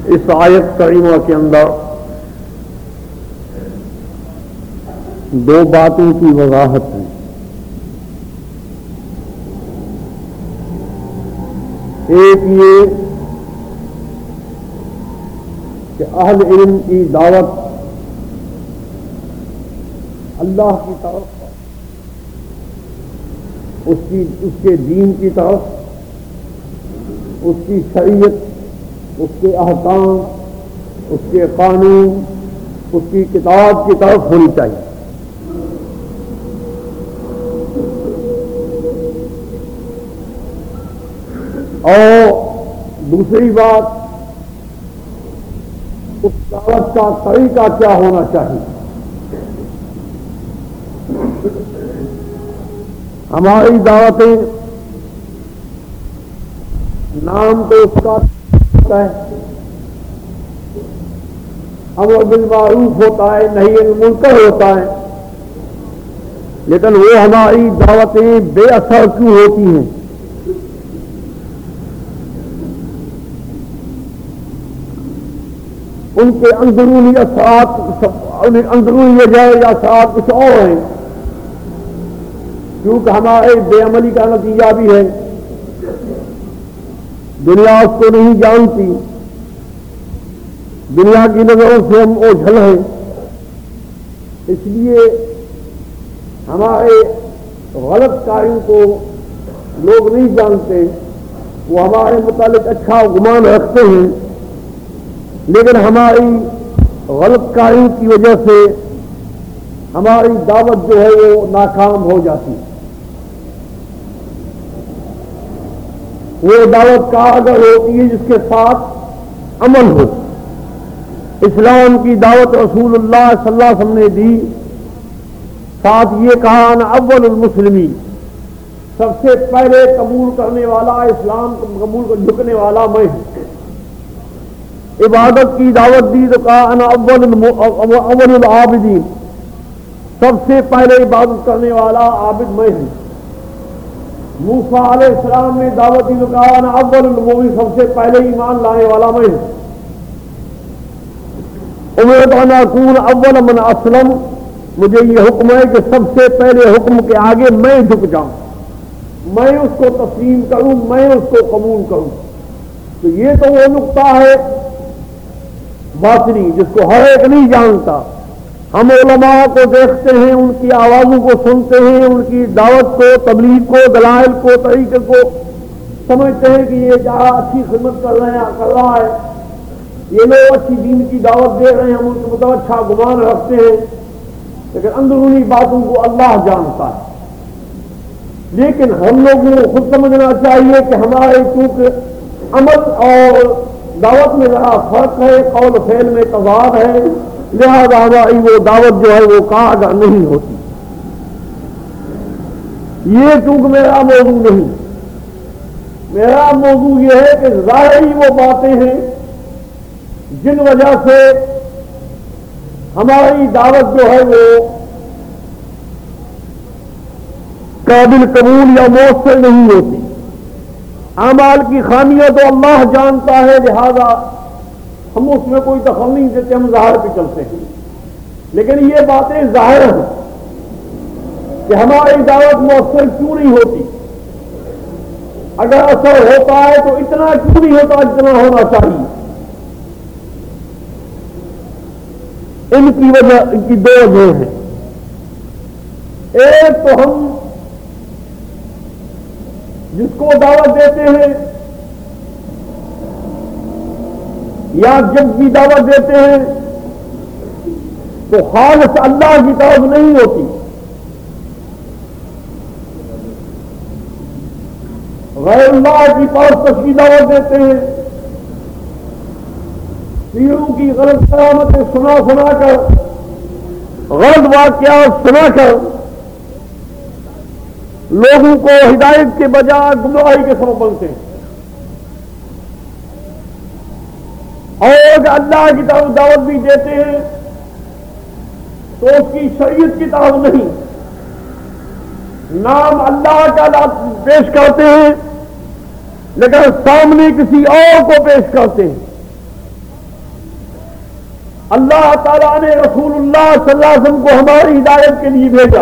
اس آیت کریمہ کے اندر دو باتوں کی وضاحت ہے. ایک یہ کہ اہل علم کی دعوت اللہ کی طرف، اس کے دین کی طرف، اس کی شریعت، اس کے احکام، اس کے قانون، اس کی کتاب کی طرف ہونی چاہیے. اور دوسری بات، اس دعوت کا طریقہ کیا ہونا چاہیے. ہماری دعوتیں نام تو اس کا ہے، امر بالمعروف ہوتا ہے، نہی عن المنکر ہوتا ہے، لیکن وہ ہماری دعوتیں بے اثر کیوں ہوتی ہیں؟ ان کے اندرونی اثرات، اندرونی وجہ یا اثرات کچھ اور ہیں. کیونکہ ہمارے بے عملی کا نتیجہ بھی ہے، دنیا اس کو نہیں جانتی، دنیا کی نظروں سے ہم اوجھل ہیں. اس لیے ہمارے غلط کاریوں کو لوگ نہیں جانتے، وہ ہمارے متعلق اچھا گمان رکھتے ہیں، لیکن ہماری غلط کاری کی وجہ سے ہماری دعوت جو ہے وہ ناکام ہو جاتی ہے. وہ دعوت کا اگر ہوتی ہے جس کے ساتھ عمل ہو. اسلام کی دعوت رسول اللہ صلی اللہ علیہ وسلم نے دی، ساتھ یہ کہا انا اول المسلمین، سب سے پہلے قبول کرنے والا، اسلام کو قبول کر جھکنے والا میں ہوں. عبادت کی دعوت دی تو کہا انا اول العابدین، سب سے پہلے عبادت کرنے والا عابد میں ہوں. موسیٰ علیہ السلام نے دعوت دی تو کہا انا اول المؤمنین، سب سے پہلے ایمان لانے والا میں ہوں. امرت ان اکون اول من اسلم، مجھے یہ حکم ہے کہ سب سے پہلے حکم کے آگے میں جھک جاؤں، میں اس کو تسلیم کروں، میں اس کو قبول کروں. تو یہ تو وہ نقطہ ہے باطنی جس کو ہر ایک نہیں جانتا. ہم علماء کو دیکھتے ہیں، ان کی آوازوں کو سنتے ہیں، ان کی دعوت کو، تبلیغ کو، دلائل کو، طریقے کو سمجھتے ہیں کہ یہ جہاں اچھی خدمت کر رہا ہے، یہ لوگ اچھی دین کی دعوت دے رہے ہیں، ہم ان کے مطابق اچھا گمان رکھتے ہیں. لیکن اندرونی باتوں کو اللہ جانتا ہے. لیکن ہم لوگوں کو خود سمجھنا چاہیے کہ ہمارے چونکہ عمل اور دعوت میں ذرا فرق ہے، قول و فعل میں تضاد ہے، لہذا ہماری وہ دعوت جو ہے وہ کارگر نہیں ہوتی. یہ چونکہ میرا موضوع نہیں، میرا موضوع یہ ہے کہ ظاہری وہ باتیں ہیں جن وجہ سے ہماری دعوت جو ہے وہ قابل قبول یا مؤثر نہیں ہوتی. اعمال کی خامیاں تو اللہ جانتا ہے، لہذا ہم اس میں کوئی دخل نہیں دیتے، ہم ظاہر پہ چلتے ہیں. لیکن یہ باتیں ظاہر ہیں کہ ہماری دعوت مؤثر کیوں نہیں ہوتی. اگر اثر ہوتا ہے تو اتنا کیوں نہیں ہوتا جتنا ہونا چاہیے. ان کی وجہ، ان کی دو وجہ ہیں. ایک تو ہم جس کو دعوت دیتے ہیں یا جب بھی دعوت دیتے ہیں تو خالص اللہ کی طرف نہیں ہوتی. غیر اللہ کی طرف کی دعوت دیتے ہیں. پیروں کی غلط کرامتیں سنا کر، غلط واقعات سنا کر لوگوں کو ہدایت کے بجائے گمراہی کے سبب بنتے ہیں. اور اللہ کی طرف دعوت بھی دیتے ہیں تو اس کی شریعت کی طرف نہیں، نام اللہ کا پیش کرتے ہیں لیکن سامنے کسی اور کو پیش کرتے ہیں. اللہ تعالیٰ نے رسول اللہ صلی اللہ علیہ وسلم کو ہماری ہدایت کے لیے بھیجا.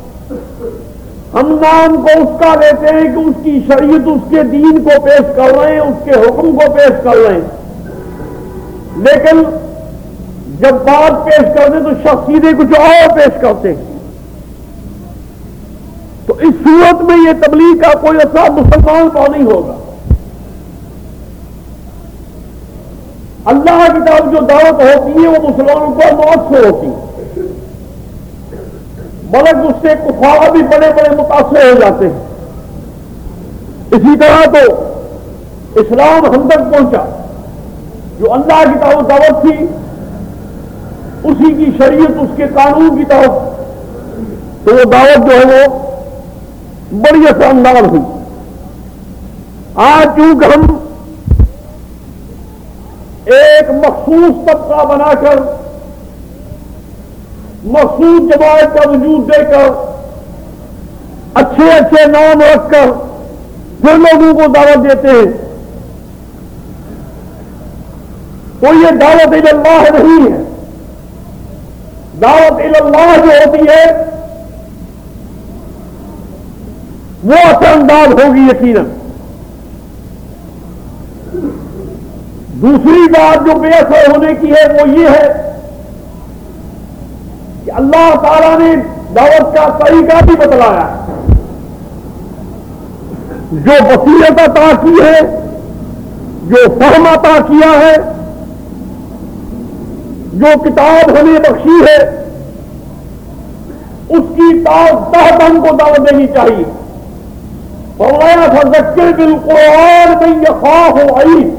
ہم نام کو اس کا لیتے ہیں کہ اس کی شریعت اس کے دین کو پیش کر رہے ہیں, اس کے حکم کو پیش کر رہے ہیں, لیکن جب بات پیش کرتے تو شخص سیدھے کچھ اور پیش کرتے ہیں. تو اس صورت میں یہ تبلیغ کا کوئی اثر مسلمان پر نہیں ہوگا. اللہ کی طرف جو دعوت ہوتی ہے وہ مسلمانوں کو موت سے ہوتی ہے, بلکہ اس سے کفار بھی بڑے بڑے متاثر ہو جاتے ہیں. اسی طرح تو اسلام ہم تک پہنچا, جو اللہ کی طرف دعوت تھی اسی کی شریعت اس کے قانون کی طرف, تو وہ دعوت جو ہے وہ بڑی اثر انداز ہوئی. آج چونکہ ہم ایک مخصوص طبقہ بنا کر مخصوص جماعت کا وجود دے کر اچھے اچھے نام رکھ کر پھر لوگوں کو دعوت دیتے ہیں, تو یہ دعوت اللہ نہیں ہے. دعوت اللہ جو ہوتی ہے وہ اثر انداز ہوگی یقیناً. دوسری بات جو بے اثر ہونے کی ہے وہ یہ ہے کہ اللہ تعالیٰ نے دعوت کا طریقہ بھی بتلایا ہے. جو بصیرت عطا کی ہے, جو فہم عطا کیا ہے, جو کتاب ہمیں بخشی ہے, اس کی تحت ہم کو دعوت دینی چاہیے. فرمایا فذکر بالقرآن من یخاف وعید.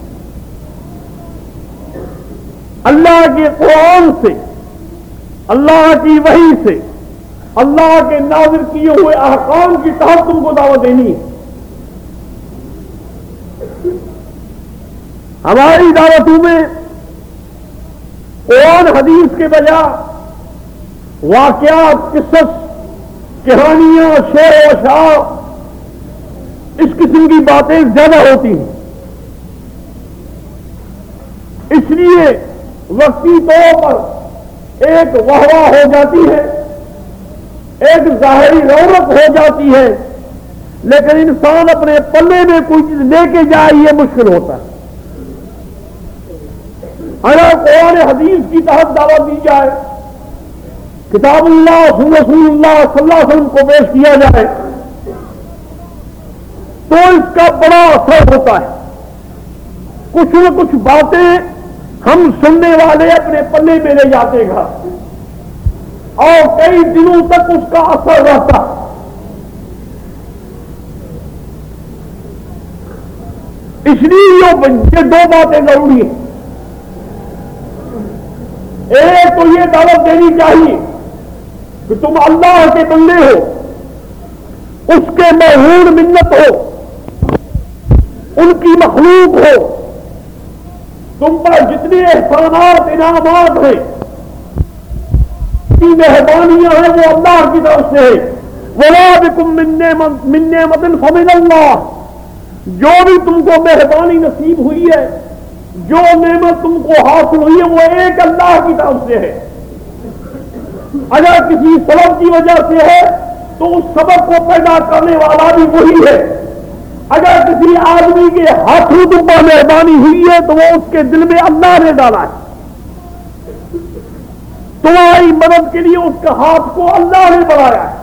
اللہ کے قرآن سے, اللہ کی وحی سے, اللہ کے نازل کیے ہوئے احکام کی تحت تم کو دعوت دینی ہے. ہماری دعوتوں میں قرآن حدیث کے بجائے واقعات, قصص, کہانیاں, شعر و اشعار, اس قسم کی باتیں زیادہ ہوتی ہیں. اس لیے وقتی طور پر ایک واہ واہ ہو جاتی ہے, ایک ظاہری رونق ہو جاتی ہے, لیکن انسان اپنے پلے میں کوئی چیز لے کے جائے یہ مشکل ہوتا ہے. اگر قرآن حدیث کی تحت دعوت دی جائے, کتاب اللہ رسول اللہ صلی اللہ علیہ وسلم کو پیش کیا جائے, تو اس کا بڑا اثر ہوتا ہے. کچھ نہ کچھ باتیں ہم سننے والے اپنے پلے میں لے جاتے گا اور کئی دنوں تک اس کا اثر رہتا. اس لیے یہ دو باتیں ضروری ہیں. ایک تو یہ دعوت دینی چاہیے کہ تم اللہ کے بندے ہو, اس کے معبود منت ہو, ان کی مخلوق ہو, تم پر جتنے احسانات انعامات ہیں, کی مہربانیاں ہیں وہ اللہ کی طرف سے ہے. وَلَا بِكُم مِّن نِّعْمَةٍ فَمِنَ اللَّهِ. جو بھی تم کو مہربانی نصیب ہوئی ہے, جو نعمت تم کو حاصل ہوئی ہے, وہ ایک اللہ کی طرف سے ہے. اگر کسی سبب کی وجہ سے ہے تو اس سبب کو پیدا کرنے والا بھی وہی ہے. اگر کسی آدمی کے ہاتھوں تم پر مہربانی ہوئی ہے تو وہ اس کے دل میں اللہ نے ڈالا ہے. تمہاری مدد کے لیے اس کا ہاتھ کو اللہ نے بڑھایا ہے.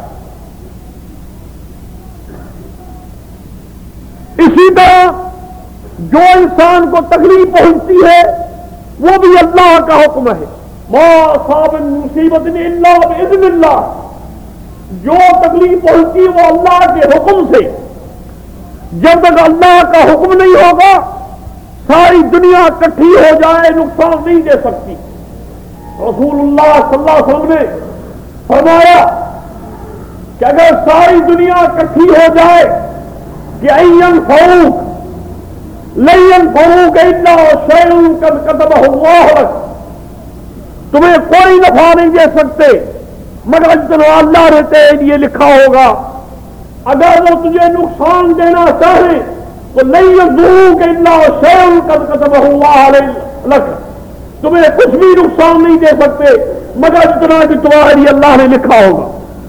اسی طرح جو انسان کو تکلیف پہنچتی ہے وہ بھی اللہ کا حکم ہے. ما اصاب من مصیبت الا باذن اللہ. جو تکلیف پہنچتی وہ اللہ کے حکم سے. جب تک اللہ کا حکم نہیں ہوگا ساری دنیا اکٹھی ہو جائے نقصان نہیں دے سکتی. رسول اللہ صلی اللہ علیہ وسلم نے فرمایا کہ اگر ساری دنیا اکٹھی ہو جائے کہ این فروق لین فروق الا شیء قد كتبه اللہ لك, تمہیں کوئی نفع نہیں دے سکتے مگر جتنا اللہ نے تیرے لیے لکھا ہوگا. اگر وہ تجھے نقصان دینا چاہے تو لن يضروك الا شيء قد كتبه الله لك, تمہیں کچھ بھی نقصان نہیں دے سکتے مگر اتنا کہ تمہارے لیے اللہ نے لکھا ہوگا.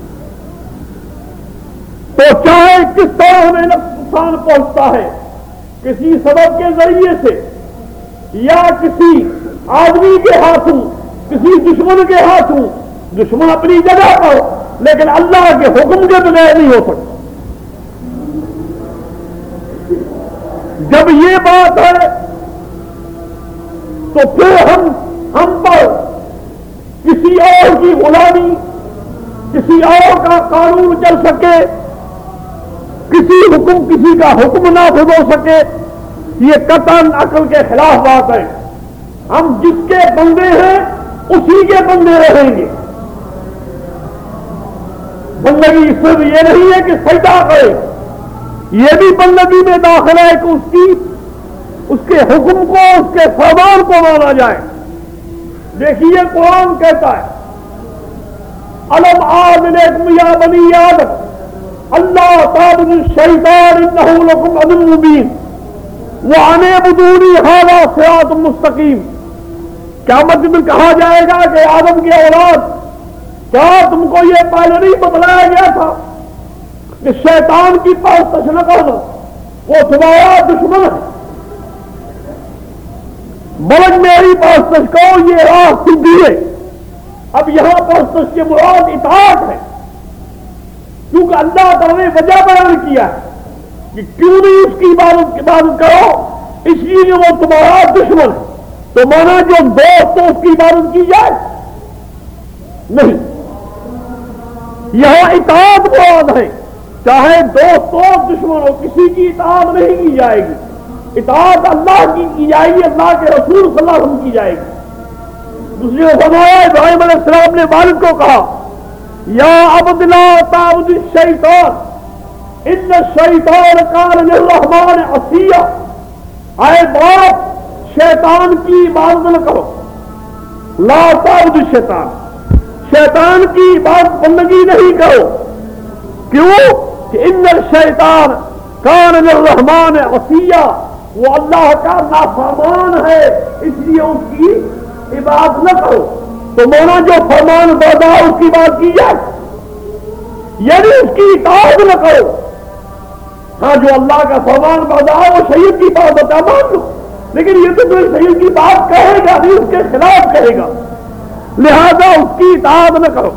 تو چاہے کس طرح ہمیں نقصان پہنچتا ہے، کسی سبب کے ذریعے سے یا کسی آدمی کے ہاتھوں، کسی دشمن کے ہاتھوں، دشمن اپنی جگہ پر لیکن اللہ کے حکم کے بغیر نہیں ہو سکتا. جب یہ بات ہے تو پھر ہم پر کسی اور کی غلامی، کسی اور کا قانون چل سکے، کسی کا حکم نافذ ہو سکے، یہ قطعاً عقل کے خلاف بات ہے. ہم جس کے بندے ہیں اسی کے بندے رہیں گے. بندگی صرف یہ نہیں ہے کہ سجدہ کرے، یہ بھی بندگی میں داخل ہے کہ اس کے حکم کو، اس کے فرمان کو مانا جائے. دیکھیے قرآن کہتا ہے الم اعد الیکم یا بنی آدم اللہ تعبدوا الشیطان انہ لکم عدو مبین وان اعبدونی ھذا صراط مستقیم. قیامت میں کہا جائے گا کہ آدم کی اولاد، کیا تم کو یہ پہلے نہیں بتلایا گیا تھا کہ شیطان کی پرستش نہ کرنا، وہ تمہارا دشمن ہے، بلکہ میری پرستش کرو، یہ راہ سیدھی ہے. اب یہاں پرستش کے مراد اطاعت ہے، کیونکہ اللہ تعالیٰ نے وجہ بیان کیا ہے کہ کیوں نہیں اس کی عبادت کرو، اس لیے کہ وہ تمہارا دشمن ہے. تو مانا جو دوست تو اس کی عبادت کی جائے نہیں. یہاں اطاعت مراد ہے، چاہے دوست ہو دشمن ہو، کسی کی اطاعت نہیں کی جائے گی. اطاعت اللہ کی جائے گی، اللہ کے رسول صلی اللہ علیہ وسلم کی جائے گی. دوسری نے فرمایا ابراہیم علیہ السلام نے والد کو کہا یا عبد لا تعبد الشیطان ان الشیطان کان للرحمن عصیا. اے باپ، شیطان کی عبادت نہ کرو. لا تعبد الشیطان، شیطان کی عبادت بندگی نہیں کرو. کیوں کہ ان الشیطان کان للرحمن عصیا، وہ اللہ کا نافرمان ہے، اس لیے اس کی عبادت نہ کرو. تو مونا جو فرمان بردار اس کی بات کی جائے، یعنی اس کی اطاعت نہ کرو. ہاں جو اللہ کا فرمان بردار وہ شہید کی بات بتا مان لو، لیکن یہ تو کوئی شہید کی بات کہے گا نہیں، اس کے خلاف کہے گا، لہذا اس کی اطاعت نہ کرو.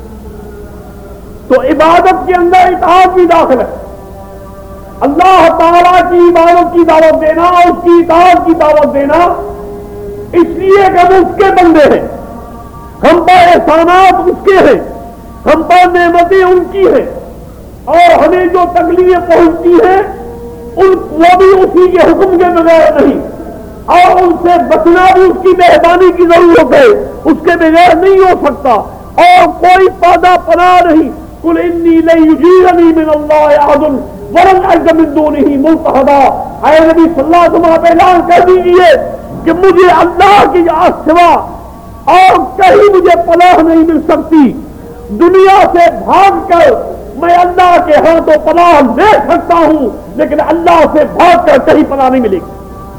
تو عبادت کے اندر اطاعت بھی داخل ہے. اللہ تعالیٰ کی عبادت کی دعوت دینا، اس کی اطاعت کی دعوت دینا، اس لیے کہ ہم اس کے بندے ہیں، ہم پر احسانات اس کے ہیں، ہم پر نعمتیں ان کی ہیں، اور ہمیں جو تکلیفیں پہنچتی ہیں وہ بھی اسی کے حکم کے بغیر نہیں، اور ان سے بچنا بھی اس کی مہربانی کی ضرورت ہے، اس کے بغیر نہیں ہو سکتا. اور کوئی پادا پناہ نہیں. قل انی لن یجیرنی من اللہ احد ولن اجد من دونہ ملتحدا. اے نبی صلی اللہ علیہ وسلم آپ اعلان کر دیجیے کہ مجھے اللہ کی سوا اور کہیں مجھے پناہ نہیں مل سکتی. دنیا سے بھاگ کر میں اللہ کے ہاں تو پناہ لے سکتا ہوں، لیکن اللہ سے بھاگ کر کہیں پناہ نہیں ملے گی.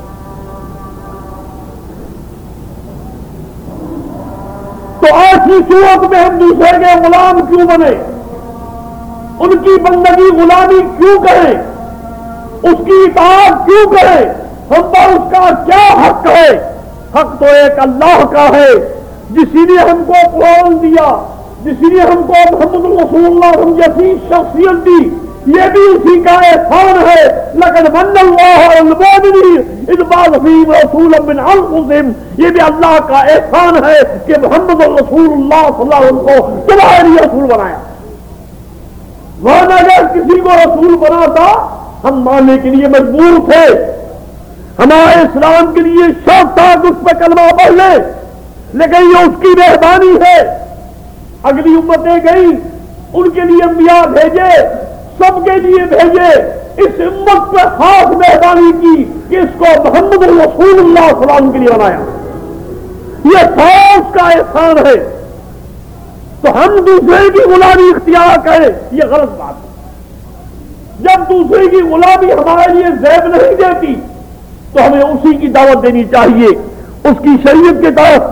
تو ایسی صورت میں ہم دوسرے کے غلام کیوں بنے؟ ان کی بندگی غلامی کیوں کریں؟ اس کی اطاعت کیوں کریں؟ ہم پر اس کا کیا حق ہے؟ حق تو ایک اللہ کا ہے جس نے ہم کو قرآن دیا، جس نے ہم کو محمد رسول اللہ ہم جیسی شخصیت دی، یہ بھی اسی کا احسان ہے. لقد من اللہ علی المؤمنین اذ بعث فیہم رسولا من انفسہم. یہ بھی اللہ کا احسان ہے کہ محمد رسول اللہ صلی اللہ علیہ وسلم کو تمہارے لیے رسول بنایا. ورنہ اگر کسی کو رسول بناتا ہم ماننے کے لیے مجبور تھے، ہمارے اسلام کے لیے شرط تھا کہ اس پہ کلمہ پڑھ لے، لیکن یہ اس کی مہربانی ہے. اگلی امتیں گئی، ان کے لیے انبیاء بھیجے، سب کے لیے بھیجے. اس امت پہ خاص مہربانی کی کہ اس کو محمد رسول اللہ صلی اللہ علیہ وسلم کے لیے بنایا. یہ خاص کا احسان ہے. تو ہم دوسرے کی غلامی اختیار کریں، یہ غلط بات ہے. جب دوسرے کی غلامی ہمارے لیے زیب نہیں دیتی تو ہمیں اسی کی دعوت دینی چاہیے، اس کی شریعت کی طرف،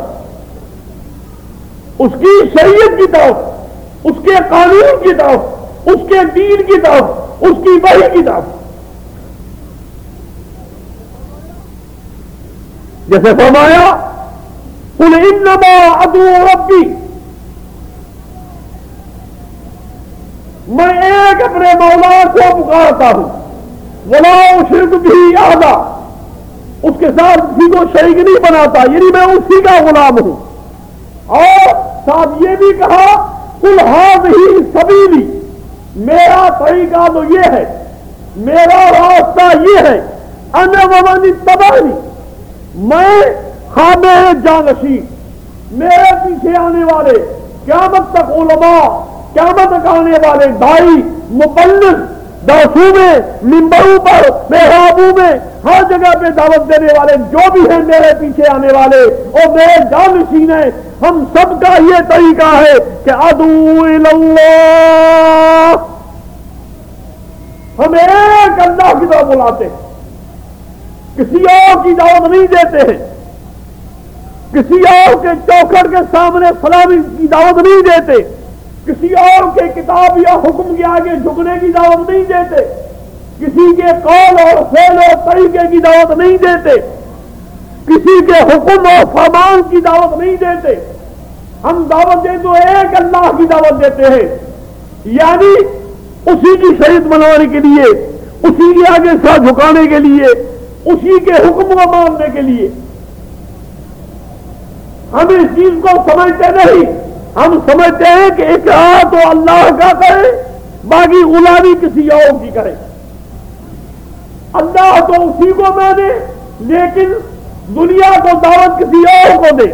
اس کی شریعت کی طرف، اس کے قانون کی طرف، اس کے دین کی طرف، اس کی وحی کی طرف. جیسے فرمایا قل انما ادعو ربی، میں ایک اپنے مولا کو پکارتا ہوں، ولا اشرک بہ احدا، اس کے ساتھ کسی کو شریک نہیں بناتا، یعنی میں اسی کا غلام ہوں. اور ساتھ یہ بھی کہا قل ھذہ سبیلی، میرا طریقہ تو یہ ہے، میرا راستہ یہ ہے، انا ومن اتبعنی، میں میرے جانشین، میرے پیچھے آنے والے، قیامت تک علماء، قیامت تک آنے والے دائی، مبلغ، داسوں میں، منبروں پر، محرابوں میں، ہر جگہ پہ دعوت دینے والے جو بھی ہیں میرے پیچھے آنے والے اور میرے جانشین ہیں، ہم سب کا یہ طریقہ ہے کہ ادعو اللہ، ہم ایک اللہ کی طرف بلاتے ہیں، کسی اور کی دعوت نہیں دیتے ہیں، کسی اور کے چوکھٹ کے سامنے سلامی کی دعوت نہیں دیتے، کسی اور کے کتاب یا حکم کے آگے جھکنے کی دعوت نہیں دیتے، کسی کے قول اور فعل اور طریقے کی دعوت نہیں دیتے، کسی کے حکم اور فرمان کی دعوت نہیں دیتے. ہم دعوت دیں تو ایک اللہ کی دعوت دیتے ہیں، یعنی اسی کی شریعت منوانے کے لیے، اسی کے آگے سر جھکانے کے لیے، اسی کے حکم کو ماننے کے لیے. ہم اس چیز کو سمجھتے نہیں، ہم سمجھتے ہیں کہ اقرار تو اللہ کا کرے، باقی غلامی کسی اور کی کرے. اللہ تو اسی کو مانے لیکن دنیا کو دعوت کسی اور کو دے.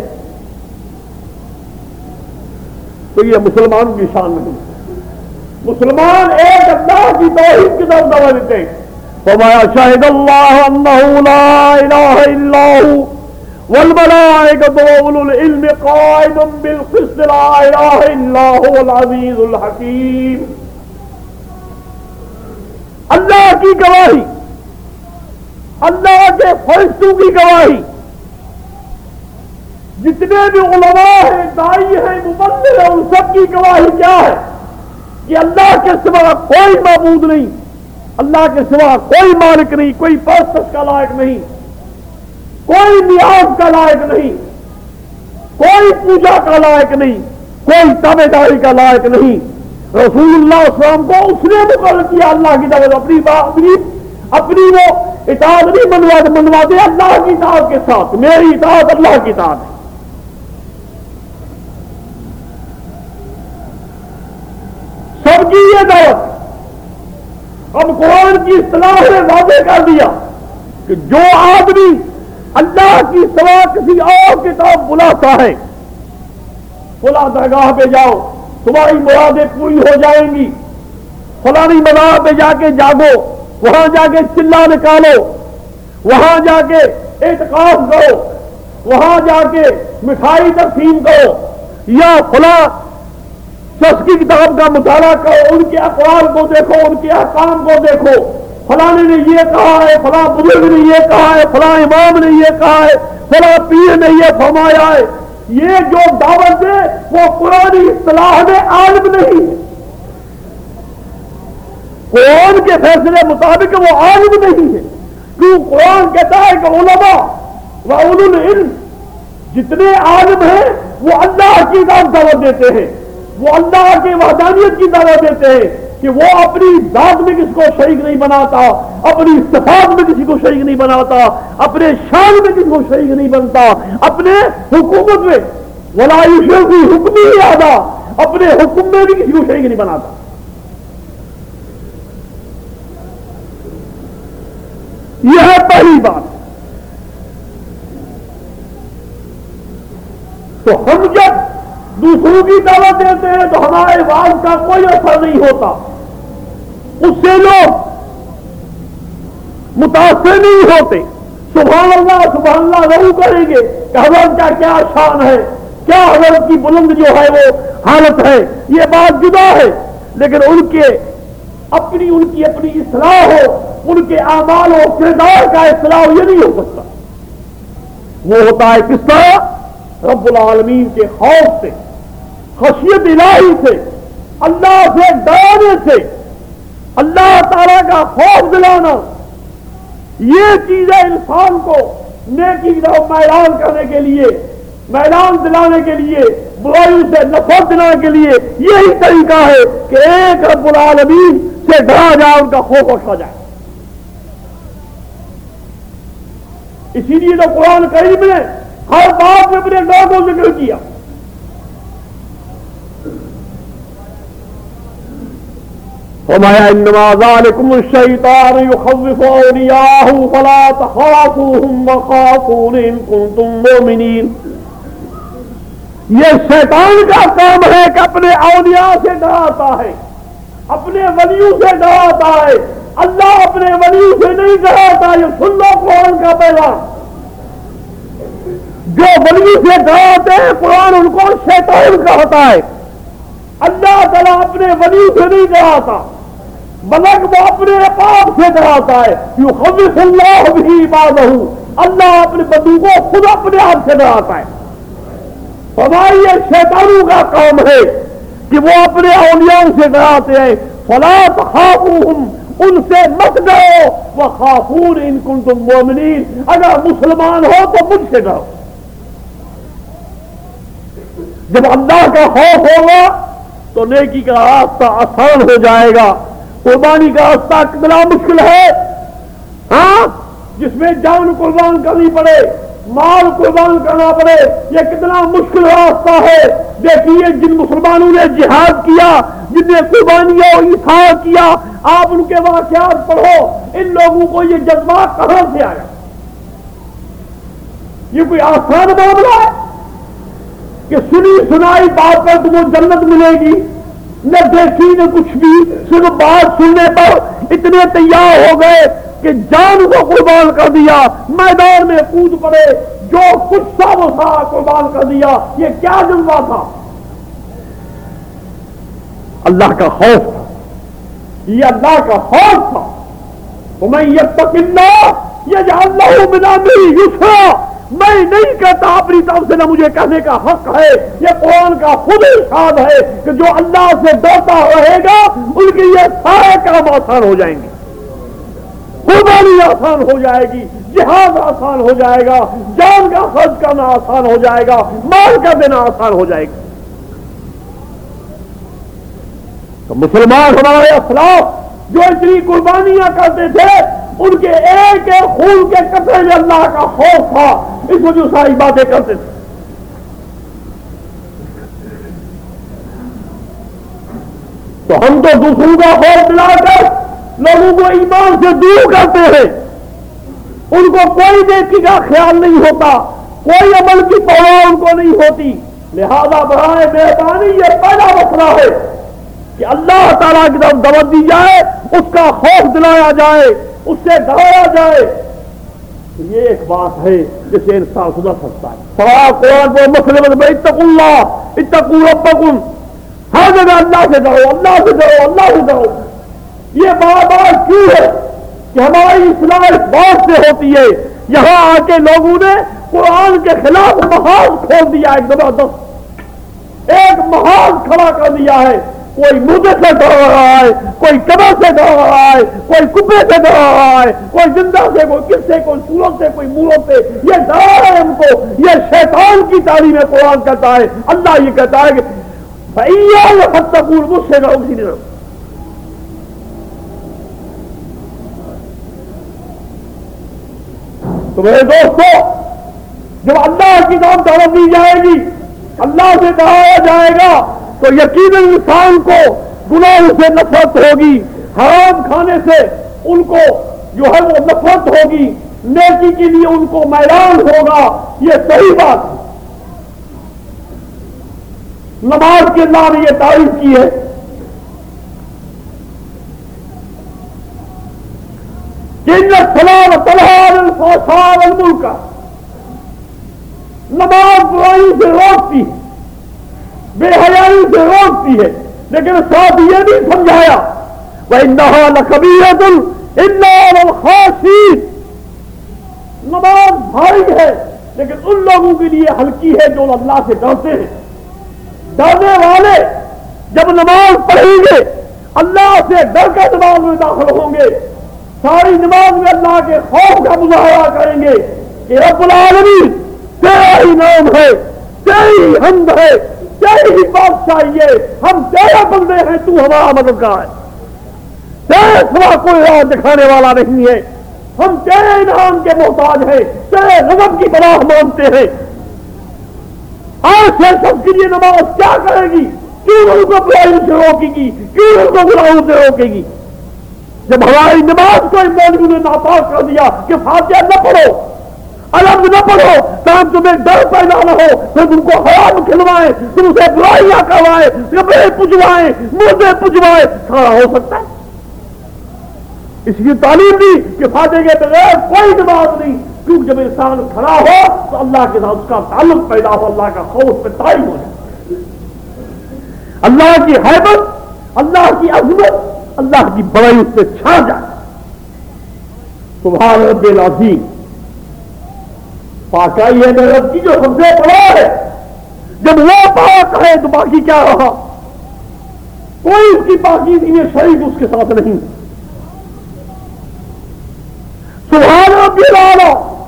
تو یہ مسلمان کی شان نہیں. مسلمان ایک اللہ کی توحید کی طرف دعوت دیتے ہیں. فرمایا شاہد اللہ انہ لا الہ الا ہو والملائکۃ واولو العلم قائما بالقسط لا الہ الا هو العزیز الحکیم. اللہ کی گواہی، اللہ کے فرشتوں کی گواہی، جتنے بھی علماء ہیں، دائی ہیں، مبلغ ہیں، ان سب کی گواہی کیا ہے کہ اللہ کے سوا کوئی معبود نہیں، اللہ کے سوا کوئی مالک نہیں، کوئی پرستش کا لائق نہیں، کوئی نیاز کا لائق نہیں، کوئی پوجا کا لائق نہیں، کوئی تابع داری کا لائق نہیں. رسول اللہ صلی اللہ علیہ وسلم کو اس نے مقرر کیا اللہ کی دعوت، اپنی وہ اطاعت نہیں منواتے اللہ کی اطاعت کے ساتھ. میری اطاعت اللہ کی اطاعت ہے. سب کی یہ دعوت. اب قرآن کی اصطلاح نے واضح کر دیا کہ جو آدمی اللہ کی سوا کسی اور کی طرف بلاتا ہے، فلاں درگاہ پہ جاؤ تمہاری مرادیں پوری ہو جائیں گی، فلانی مزار پہ جا کے جاگو، وہاں جا کے چلا نکالو، وہاں جا کے اعتکاف کرو، وہاں جا کے مٹھائی تقسیم کرو، یا فلاں شخص کی کتاب کا مطالعہ کرو، ان کے اقوال کو دیکھو، ان کے احکام کو دیکھو، فلانے نے یہ کہا ہے، فلاں بزرگ نے یہ کہا ہے، فلاں امام نے یہ کہا ہے، فلاں پیر نے یہ فرمایا ہے. یہ جو دعوت ہے وہ قرآن اصطلاح میں عالم نہیں ہے، قرآن کے فیصلے مطابق وہ عالم نہیں ہے. کیوں؟ قرآن کہتا ہے کہ علماء و اولو العلم، جتنے عالم ہیں وہ اللہ کی دعوت دیتے ہیں، وہ اللہ کی وحدانیت کی دعوت دیتے ہیں کہ وہ اپنی ذات میں کسی کو شریک نہیں بناتا، اپنی صفات میں کسی کو شریک نہیں بناتا، اپنے شان میں کسی کو شریک نہیں بنتا، اپنے حکومت میں ولا یشرک فی حکمہ احدا، اپنے حکم میں بھی کسی کو شریک نہیں بناتا. یہ ہے پہلی بات. تو ہم جب دوسروں کی دعوت دیتے ہیں تو ہمارے واز کا کوئی اثر نہیں ہوتا، اس سے لوگ متاثر نہیں ہوتے. سبحان اللہ ضرور کریں گے کہ حضرت کا کیا شان ہے، کیا حضرت کی بلند جو ہے وہ حالت ہے، یہ بات جدا ہے. لیکن ان کی اپنی اصلاح ہو، ان کے اعمال و کردار کا اصلاح یہ نہیں ہو سکتا. وہ ہوتا ہے کس طرح؟ رب العالمین کے خوف سے، خشیت الہی سے، اللہ سے ڈرانے سے، اللہ تعالیٰ کا خوف دلانا، یہ چیزیں انسان کو نیکی کی طرف میلان کرنے کے لیے، میلان دلانے کے لیے، برائیوں سے نفرت دلانے کے لیے یہی طریقہ ہے کہ ایک رب العالمین سے ڈرا جائے، ان کا خوف اٹھا جائے۔ اسی لیے تو قرآن کریم نے ہر بات میں اپنے ڈر کو ذکر کیا۔ فرمایا انما ذالکم الشیطان یخوف اولیاءہ فلا تخافوہم وخافون ان کنتم مؤمنین۔ یہ شیطان کا کام ہے کہ اپنے اولیاء سے ڈراتا ہے، اپنے ولیوں سے ڈراتا ہے۔ اللہ اپنے ولیوں سے نہیں ڈراتا، یہ سن لو قرآن کا پیغام۔ جو ولیوں سے ڈراتے ہیں قرآن ان کو شیطان کہتا ہے۔ اللہ تعالیٰ اپنے ولیوں سے نہیں ڈراتا، بلکہ وہ اپنے آپ سے ڈراتا ہے۔ یخوف اللہ بہ عبادہ، اللہ اپنے بندوں کو خود اپنے آپ سے ڈراتا ہے۔ ہماری یہ شیطانوں کا کام ہے کہ وہ اپنے اولیاء سے ڈراتے ہیں۔ فلا تخافوہم، ان سے مت ڈرو، وخافون ان کنتم مؤمنین، اگر مسلمان ہو تو مجھ سے ڈرو۔ جب اللہ کا خوف ہوگا تو نیکی کا راستہ آسان ہو جائے گا۔ قربانی کا راستہ کتنا مشکل ہے، ہاں، جس میں جان قربان کرنی پڑے، مال قربان کرنا پڑے، یہ کتنا مشکل راستہ ہے۔ دیکھیے جن مسلمانوں نے جہاد کیا، جن نے قربانیاں اور ایثار کیا، آپ ان کے واقعات پڑھو، ان لوگوں کو یہ جذبہ کہاں سے آیا؟ یہ کوئی آسان معاملہ ہے کہ سنی سنائی بات پر تمہیں جنت ملے گی؟ نہ دیکھی نہ کچھ بھی، صرف بات سننے پر اتنے تیار ہو گئے کہ جان کو قربان کر دیا، میدان میں کود پڑے، جو کچھ تھا وہ سارا قربان کر دیا۔ یہ کیا جذبہ تھا؟ اللہ کا خوف تھا، یہ اللہ کا خوف تھا۔ وَمَن يَتَّقِ اللَّهَ يَجْعَل لَّهُ مِنْ أَمْرِهِ يُسْرًا۔ میں نہیں کہتا، اپنی طرف سے نہ مجھے کہنے کا حق ہے، یہ قرآن کا خود ارشاد ہے کہ جو اللہ سے ڈرتا رہے گا ان کے یہ سارے کام آسان ہو جائیں گے۔ قربانی آسان ہو جائے گی، جہاد آسان ہو جائے گا، جان کا خرچ کرنا آسان ہو جائے گا، مال کا دینا آسان ہو جائے گا۔ تو مسلمان ہمارے اسلاف جو اتنی قربانیاں کرتے تھے، ان کے ایک ایک خون کے قطرے میں اللہ کا خوف تھا، اس وجہ سے ساری باتیں کرتے تھے۔ تو ہم تو دوسروں کا خوف دلا کر لوگوں کو ایمان سے دور کرتے ہیں، ان کو کوئی نیکی کا خیال نہیں ہوتا، کوئی عمل کی پرواہ ان کو نہیں ہوتی۔ لہذا برائے مہربانی یہ پہلا مسئلہ ہے کہ اللہ تعالیٰ کی طرف دعوت دی جائے، اس کا خوف دلایا جائے، اس سے ڈرایا جائے۔ یہ ایک بات ہے جس سے انسان سدھر سکتا ہے۔ سارا قرآن کو مسلم میں اتقوا اللہ اتقوا ربکم، ہر جگہ اللہ سے ڈرو، اللہ سے ڈرو، اللہ سے ڈرو۔ یہ بار بار کیوں ہے کہ ہماری اصلاح اس بات سے ہوتی ہے؟ یہاں آ کے لوگوں نے قرآن کے خلاف محاذ کھول دیا، ایک زبردست ایک محاذ کھڑا کر دیا ہے۔ کوئی مردے سے ڈر رہا ہے، کوئی قبر سے ڈر رہا ہے، کوئی کبے سے ڈر رہا ہے، کوئی زندہ سے، کوئی کس سے، کوئی سورت سے، کوئی مورت سے، یہ ڈر رہا ہے ان کو۔ یہ شیطان کی تعلیم قرآن کہتا ہے، اللہ یہ کہتا ہے کہ فَإِيَّايَ فَاتَّقُونِ، مجھ سے ڈرو، کسی نے ڈرو۔ تو میرے دوستو، جب اللہ کی طرف دعوت دی جائے گی، اللہ سے ڈرایا جائے گا، تو یقیناً انسان کو گناہوں سے نفرت ہوگی، حرام کھانے سے ان کو جو ہے وہ نفرت ہوگی، نیکی کے لیے ان کو میلان ہوگا۔ یہ صحیح بات ہے۔ نماز کے اللہ نے یہ تعریف کی ہے، جن الصلاۃ تنہی عن الفحشاء والمنکر، نماز برائی سے روکتی ہے، بے حیائی سے روکتی ہے، لیکن ساتھ یہ بھی سمجھایا وَإِنَّهَا لَكَبِيرَةٌ إِلَّا عَلَى الْخَاشِعِينَ، نماز بھاری ہے لیکن ان لوگوں کے لیے ہلکی ہے جو اللہ سے ڈرتے ہیں. ڈرنے والے جب نماز پڑھیں گے اللہ سے ڈر کر نماز میں داخل ہوں گے, ساری نماز میں اللہ کے خوف کا مظاہرہ کریں گے کہ رب العالمین تیرا ہی نام ہے, تیری حمد ہے, تیری بادشاہی ہے, ہم تیرے بندے ہیں, تو ہمارا مددگار ہے, تیرے سوا کوئی راہ دکھانے والا نہیں ہے, ہم تیرے انعام کے محتاج ہیں, تیرے غضب کی پناہ مانگتے ہیں. آج سے سب کے لیے نماز کیا کرے گی؟ کیوں ان کو برائی سے روکے گی؟ کیوں ان کو گناہوں سے روکے گی؟ جب ہماری نماز کو مولوی نے ناپاک کر دیا کہ فاتحہ نہ پڑھو, الحمد نہ پڑھو, تاکہ تمہیں ڈر پیدا نہ ہو, پھر تم کو حرام کھلوائیں, تم اسے برائیاں کروائیں, کپڑے پجوائیں, مردے پجوائیں, سارا ہو سکتا ہے. اس کی تعلیم دی کہ فاتحے کے بغیر کوئی نماز نہیں, کیونکہ جب انسان کھڑا ہو تو اللہ کے ساتھ اس کا تعلق پیدا ہو, اللہ کا خوف پہ طاری ہو جائے, اللہ کی حیبت, اللہ کی عظمت, اللہ کی بڑائی اس پہ چھا جائے. سبحان رب العظیم. پاکائی ہے رب کی جو سب سے بڑا ہے, جب وہ پاک ہے تو باقی کیا رہا؟ کوئی اس کی پاکیزگی میں شریک اس کے ساتھ نہیں. سبحان رب العالی.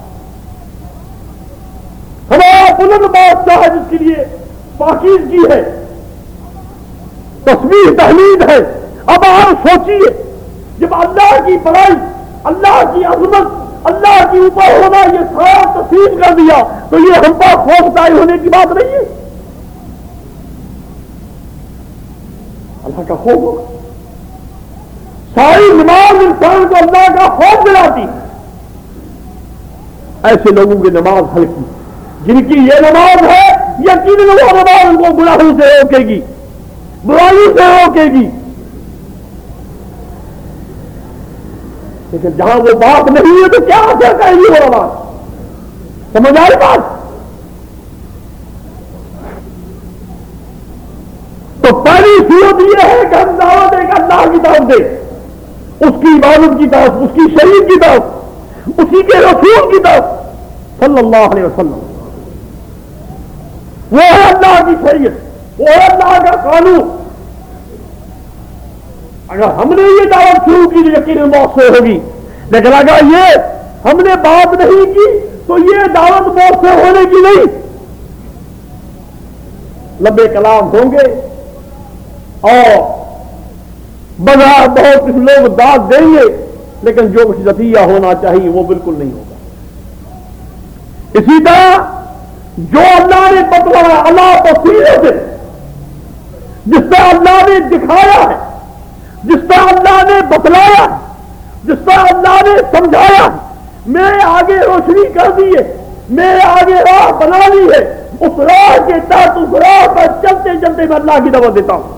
ہمارا بلند بادشاہ ہے جس کے لیے پاکیزگی ہے, تسبیح تحمید ہے. اب آپ سوچیے جب اللہ کی بڑائی, اللہ کی عظمت, اللہ کی اوپر ہونا یہ سارا تسلیم کر دیا تو یہ ہم پر خوف طاری ہونے کی بات نہیں ہے. اللہ کا خوف ہوگا. ساری نماز انسان کو اللہ کا خوف دلاتی ہے. ایسے لوگوں کی نماز ہلکی, جن کی یہ نماز ہے یقیناً وہ نماز ان کو گناہوں سے روکے گی, برائی سے روکے گی. لیکن جہاں وہ بات نہیں ہے تو کیا اثر کرے گی وہ نماز؟ سمجھ آئی بات؟ تو پہلی صورت یہ ہے کہ ہم دعوت دیں کہ اللہ کی طرف دیں, اس کی عبادت کی طرف, اس کی شریعت کی طرف, اسی کے رسول کی طرف صلی اللہ علیہ وسلم. وہ ہے اللہ کی شریعت, وہ ہے اللہ کا قانون. اگر ہم نے یہ دعوت شروع کی تو یقیناً موت سے ہوگی, لیکن اگر یہ ہم نے بات نہیں کی تو یہ دعوت موت سے ہونے کی نہیں. لمبے کلام ہوں گے اور بازار بہت کچھ لوگ داد دیں گے, لیکن جو کچھ نتیجہ ہونا چاہیے وہ بالکل نہیں ہوگا. اسی طرح جو اللہ نے بتلایا اللہ بصیرت سے, جس طرح اللہ نے دکھایا ہے, جس طرح اللہ نے بتلایا, جس طرح اللہ نے سمجھایا, میرے آگے روشنی کر دی ہے, میرے آگے راہ بنا لی ہے, اس راہ کے تحت اس راہ پر چلتے چلتے میں اللہ کی دعوت دیتا ہوں.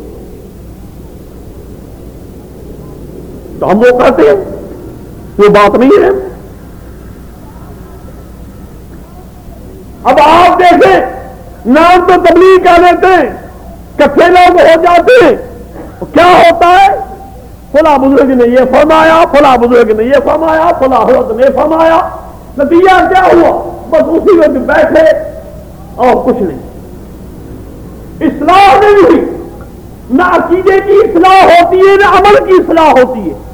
تو ہم وہ کہتے ہیں وہ بات نہیں ہے. اب آپ دیکھیں نام تو تبلیغ کر دیتے ہیں, کچھے لوگ ہو جاتے ہیں, کیا ہوتا ہے؟ فلاں بزرگ نے یہ فرمایا, فلاں بزرگ نے یہ فرمایا, فلاں حضرت نے فرمایا. نتیجہ کیا ہوا؟ بس اسی وقت بیٹھے اور کچھ نہیں. اصلاح نہیں ہوئی, نہ عقیدے کی اصلاح ہوتی ہے نہ عمل کی اصلاح ہوتی ہے.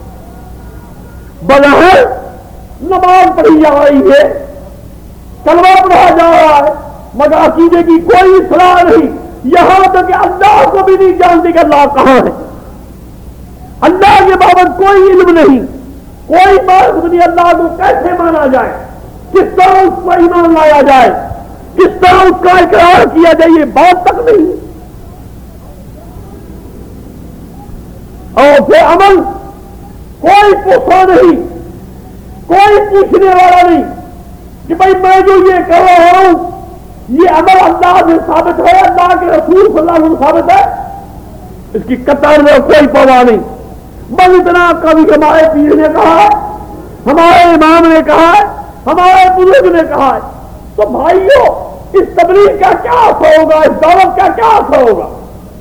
بظاہر نماز پڑھی جا رہی ہے, کلمہ پڑھا جا رہا ہے, مگر عقیدے کی کوئی اصلاح نہیں. یہاں تک کہ اللہ کو بھی نہیں جانتے کہ اللہ کہاں ہے, اللہ کے بابت کوئی علم نہیں, کوئی بات نہیں. اللہ کو کیسے مانا جائے, کس طرح اس پر ایمان لایا جائے, کس طرح اس کا اقرار کیا جائے, یہ بات تک نہیں. اور پھر عمل کوئی پوچھا نہیں, کوئی پوچھنے والا نہیں کہ بھائی میں جو یہ کر رہا ہوں یہ عمل اللہ سے ثابت ہے, اللہ کے رسول صلی اللہ علیہ وسلم ثابت ہے. اس کی قطر میں کوئی پرواہ نہیں. بس اتنا کبھی ہمارے پیر نے کہا ہے, ہمارے امام نے کہا ہے, ہمارے بزرگ نے کہا ہے. تو بھائیوں اس تبلیغ کا کیا اثر ہوگا, اس دعوت کا کیا اثر ہوگا؟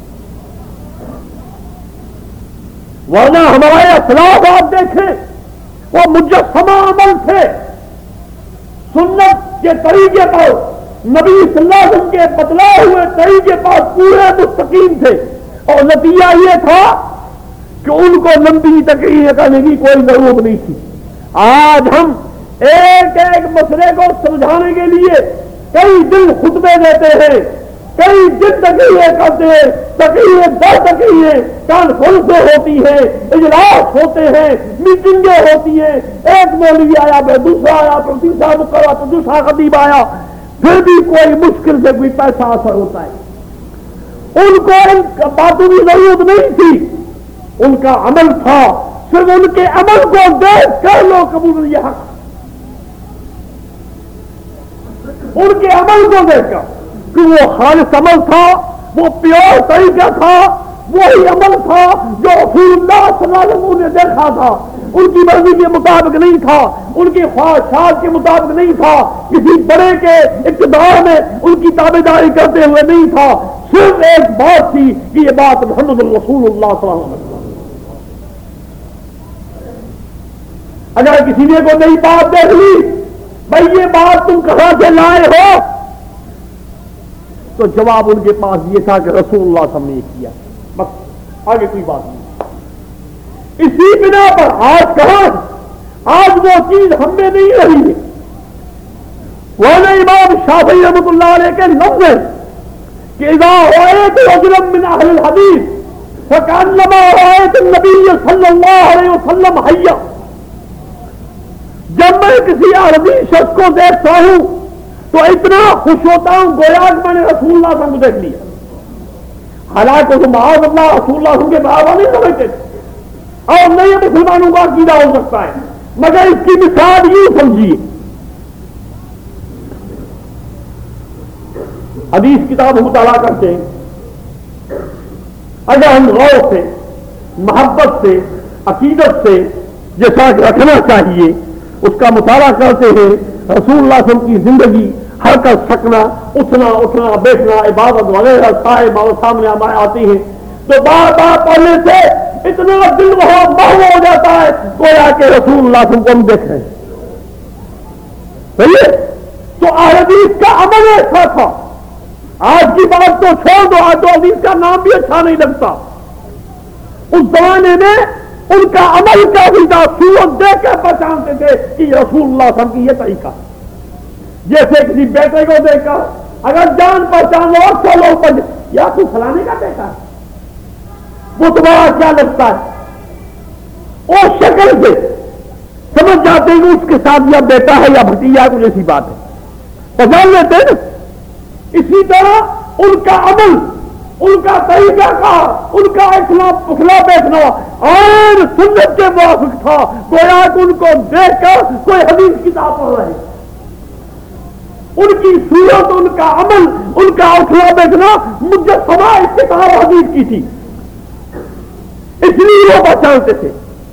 ورنہ ہمارے اسلاف آپ دیکھیں وہ مجسمہ عمل تھے, سنت کہ طریقے پر نبی صلی اللہ علیہ وسلم کے بتلائے ہوئے طریقے پر پورے مستقیم تھے، اور نتیجہ یہ تھا کہ ان کو لمبی تقریر کرنے کی کوئی ضرورت نہیں تھی۔ آج ہم ایک ایک مسئلے کو سمجھانے کے لیے کئی دن خطبے دیتے ہیں، کئی دن تقریریں کرتے ہیں، تقریریں 10 تقریریں، کانفرنسیں ہوتی ہیں، اجلاس ہوتے ہیں، میٹنگیں ہوتی ہیں، ایک مولوی آیا پھر دوسرا آیا پھر تیسرا مقرر پھر دوسرا خطیب آیا، پھر بھی کوئی مشکل سے کوئی پیسہ اثر ہوتا ہے۔ ان کو ان باتوں کی ضرورت نہیں تھی، ان کا عمل تھا، صرف ان کے عمل کو دیکھ کر لوگ قبول یہ حق، ان کے عمل کو دیکھ کر کہ وہ خالص عمل تھا، وہ پیور طریقہ تھا، وہی عمل تھا جو رسول اللہ صلی اللہ علیہ وسلم نے دیکھا تھا، ان کی مرضی کے مطابق نہیں تھا، ان کی خواہشات کے مطابق نہیں تھا، کسی بڑے کے اقتدار میں ان کی تابعداری کرتے ہوئے نہیں تھا، صرف ایک بات تھی کہ یہ بات محمد رسول اللہ صلی اللہ علیہ وسلم۔ اگر کسی نے کوئی نئی بات دیکھ لی، بھائی یہ بات تم کہاں سے لائے ہو، تو جواب ان کے پاس یہ تھا کہ رسول اللہ صلی اللہ علیہ وسلم نے کیا، بس آگے کوئی بات نہیں۔ اسی بنا پر آج کہاں، آج وہ چیز ہم میں نہیں رہی ہے۔ وہ امام شافعی رحمۃ اللہ علیہ کے لفظ ہیں کہ اذا رأيت رجلا من اہل الحدیث فكأنما رأيت النبي صلی اللہ علیہ وسلم حیا، جب میں کسی عربی شخص کو دیکھتا ہوں تو اتنا خوش ہوتا ہوں گویا کہ میں نے رسول اللہ صلی اللہ علیہ وسلم کو دیکھ لیا۔ حالانکہ تو معاذ اللہ رسول اللہ صلی اللہ علیہ وسلم کے برابر نہیں سمجھتے تھے، اور نہیں مسلمانوں کا عقیدہ ہو سکتا ہے، مگر اس کی مثال یوں سمجھیے، حدیث کتاب مطالعہ کرتے ہیں، اگر ہم غور سے، محبت سے، عقیدت سے جیسا کہ رکھنا چاہیے اس کا مطالعہ کرتے ہیں، رسول اللہ صلی اللہ علیہ وسلم کی زندگی، حرکت، سکنا، اٹھنا بیٹھنا، عبادت وغیرہ سارے سامنے ہمارے آتی ہیں، تو بار بار پڑھنے سے اتنا دل وہاں محو ہو جاتا ہے گویا کہ رسول اللہ صلی اللہ علیہ وسلم کو ہم دیکھ رہے ہیں۔ صحیح ہے؟ تو حدیث کا عمل ایسا تھا، آج کی بات تو چھوڑ دو، آج تو حدیث کا نام بھی اچھا نہیں لگتا، اس زمانے میں ان کا عمل کافی تھا، صورت دیکھ کر پہچانتے تھے کہ رسول اللہ صلی اللہ علیہ وسلم کی یہ طریقہ، جیسے کسی بیٹے کو دیکھ کر اگر جان پہچان لو اور چلو پڑھ یا تو فلانے کا بیٹا ہے، وہ تمہارا کیا لگتا ہے، اور شکل سے سمجھ جاتے ہیں کہ اس کے ساتھ یا بیٹا ہے یا بھتیجا، کوئی ایسی بات ہے، پہچان لیتے ہیں نا۔ اسی طرح ان کا عمل، ان کا طریقہ کار، ان کا اٹھنا بیٹھنا اور سنت کے موافق تھا، گویا کہ ان کو دیکھ کر کوئی حدیث کتاب پڑھ رہے، ان کی صورت، ان کا عمل، ان کا اٹھنا بیٹھنا مجسمہ کتاب حدیث کی تھی، اس لیے وہ پہچانتے تھے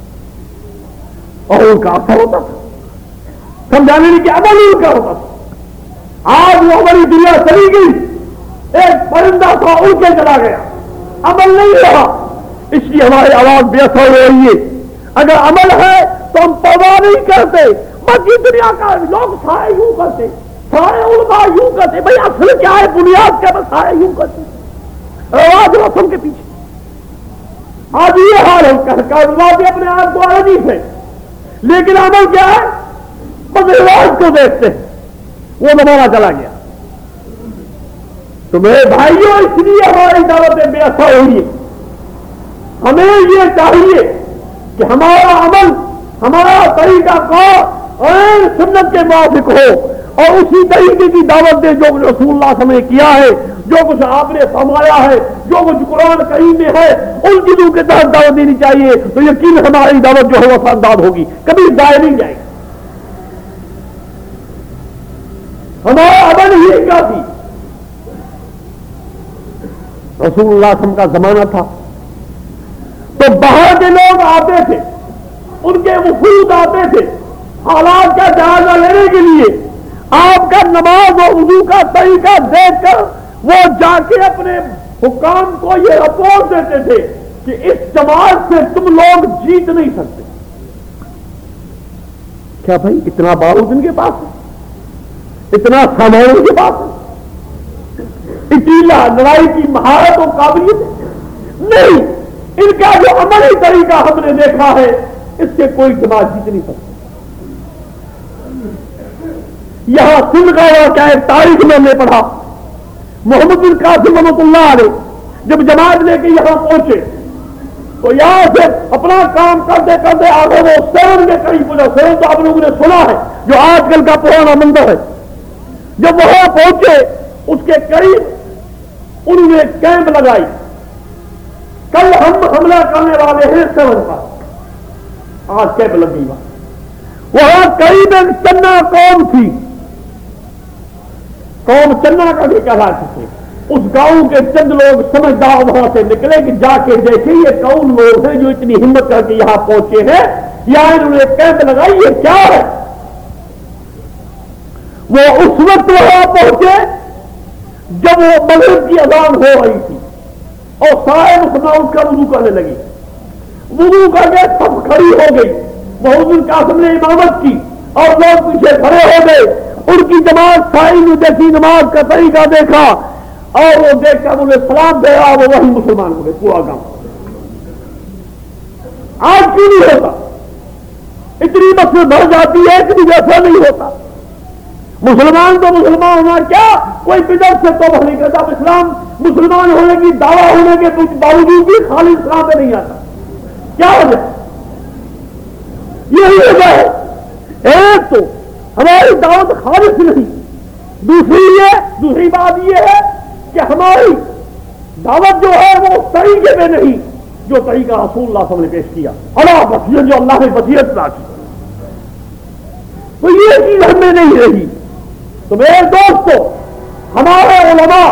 اور ان کا اثر ہوتا تھا، سمجھانے کے عمل ان کا ہوتا تھا۔ آج وہ ہماری دنیا چلی گئی، ایک پرندہ تھا اڑ کے چلا گیا، عمل نہیں رہا، اس لیے ہماری آواز بے اثر ہو رہی ہے۔ اگر عمل ہے تو ہم پرواہ نہیں کرتے، باقی دنیا کا لوگ سارے یوں کرتے، سارے علماء یوں کرتے، بھائی اصل کیا ہے، بنیاد کیا ہے، سارے یوں کرتے، رواج رسم کے پیچھے۔ آج یہ حال ہے، کاروبار بھی اپنے آپ کو حدیث ہے، لیکن عمل کیا ہے، بس رواج کو دیکھتے ہیں، وہ زمانہ چلا گیا۔ تو میرے بھائیوں، اس لیے ہماری دعوتیں بے اثر ہوئی ہے۔ ہمیں یہ چاہیے کہ ہمارا عمل، ہمارا طریقہ کار اور سنت کے موافق ہو، اور اسی طریقے کی دعوت دے جو رسول اللہ صلی اللہ علیہ وسلم نے کیا ہے، جو کچھ آپ نے فرمایا ہے، جو کچھ قرآن کریم میں ہے، ان چیزوں کے تحت دعوت دینی چاہیے، تو یقین ہماری دعوت جو ہے وہ اثردار ہوگی، کبھی ضائع نہیں جائے گی۔ ہمارا عمل ہی کافی۔ رسول اللہ صلی اللہ علیہ وسلم کا زمانہ تھا تو باہر کے لوگ آتے تھے، ان کے وفود آتے تھے حالات کا جائزہ لینے کے لیے، آپ کا نماز اور وضو کا طریقہ دیکھ کر وہ جا کے اپنے حکام کو یہ رپورٹ دیتے تھے کہ اس جماعت سے تم لوگ جیت نہیں سکتے۔ کیا بھائی اتنا بارود ان کے پاس ہے؟ اتنا سامان کے پاس اتنی لڑائی کی مہارت اور قابلیت نہیں. ان کا جو عملی طریقہ ہم نے دیکھا ہے اس سے کوئی جماعت جیت نہیں سکتی. یہاں سندھ کا واقعہ ایک تاریخ میں ہم نے پڑھا. محمد بن قاسم رحمۃ اللہ علیہ جب جماعت لے کے یہاں پہنچے تو یہاں سے اپنا کام کرتے کرتے آگے وہ سیون کے قریب پہنچا. سیون تو آپ لوگوں نے سنا ہے جو آج کل کا پرانا مندر ہے. جب وہاں پہنچے اس کے قریب انہوں نے کیمپ لگائی. کل ہم حملہ کرنے والے ہیں سیون پر. آج کیمپ لگ گئی. وہاں قریب ایک چنا قوم تھی. قوم چنا کا بھی کہلاتی تھی. اس گاؤں کے چند لوگ سمجھدار وہاں سے نکلے کہ جا کے دیکھیں یہ کون لوگ ہیں جو اتنی ہمت کر کے یہاں پہنچے ہیں. یا انہوں نے کیمپ لگائی یہ کیا ہے. وہ اس وقت وہاں پہنچے جب وہ مغرب کی اذان ہو رہی تھی اور سارے مسلمان اس کا وضو کرنے لگے. وضو کر کے سب کھڑی ہو گئی. محمد بن قاسم نے امامت کی اور لوگ پیچھے کھڑے ہو گئے. ان کی جماعت سائی نے جیسی نماز کا طریقہ دیکھا اور وہ دیکھ کر انہیں سلام دے رہا وہ وہی مسلمان ہو گئے. پورا گاؤں. آج کیوں نہیں ہوتا؟ اتنی مسجد بڑھ جاتی ہے کہ جیسا نہیں ہوتا. مسلمان تو مسلمان ہونا کیا کوئی بدعت سے توبہ نہیں کرتا. اب اسلام مسلمان ہونے کی دعویٰ ہونے کے باوجود بھی خالی اسلام پہ نہیں آتا. کیا وجہ؟ یہی وجہ ہے. ایک تو ہماری دعوت خالص نہیں. دوسری بات یہ ہے کہ ہماری دعوت جو ہے وہ اس طریقے پہ نہیں جو طریقہ رسول اللہ صلی اللہ علیہ وسلم نے پیش کیا. اللہ بصیرت جو اللہ نے بصیرت عطا کی تو یہ چیز ہم میں نہیں رہی. تو میرے دوستو ہمارے علماء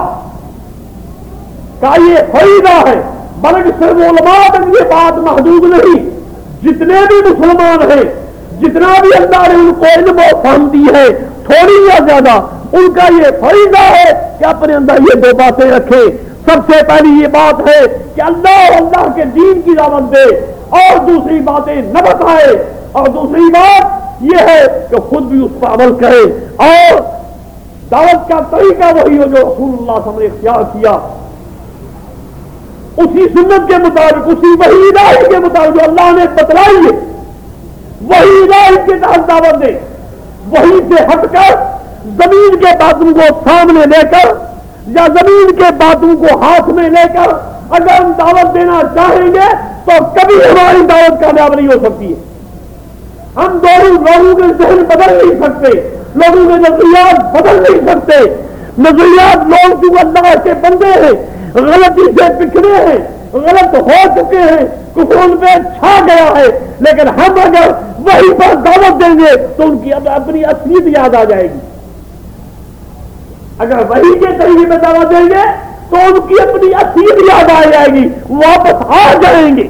کا یہ فائدہ ہے. بلکہ صرف علماء تک یہ بات محدود نہیں. جتنے بھی مسلمان ہیں جتنا بھی اللہ نے ان کو علم و فہم دی ہے تھوڑی یا زیادہ ان کا یہ فائدہ ہے کہ اپنے اندر یہ دو باتیں رکھے. سب سے پہلی یہ بات ہے کہ اللہ اور اللہ کے دین کی دعوت دے اور دوسری باتیں نہ بتائے. اور دوسری بات یہ ہے کہ خود بھی اس پر عمل کرے اور دعوت کا طریقہ وہی ہو جو رسول اللہ صلی اللہ علیہ وسلم نے اختیار کیا. اسی سنت کے مطابق اسی وحی الہی کے مطابق جو اللہ نے بتلائی ہے وہی الہی کے تحت دعوت دے. وہی سے ہٹ کر زمین کے باتوں کو سامنے لے کر یا زمین کے باتوں کو ہاتھ میں لے کر اگر ہم دعوت دینا چاہیں گے تو کبھی ہماری دعوت کامیاب نہیں ہو سکتی ہے. ہم دونوں لوگوں کے ذہن بدل نہیں سکتے. لوگوں کے نظریات بدل نہیں سکتے. نظریات لوگ جو اللہ کے بندے ہیں غلطی سے بکھرے ہیں غلط ہو چکے ہیں کفر ان پہ چھا گیا ہے. لیکن ہم اگر وہی پر دعوت دیں گے تو ان کی اپنی اصلیت یاد آ جائے گی. اگر وہی کے طریقے میں دعوت دیں گے تو ان کی اپنی اصلیت یاد آ جائے گی. واپس آ جائیں گے.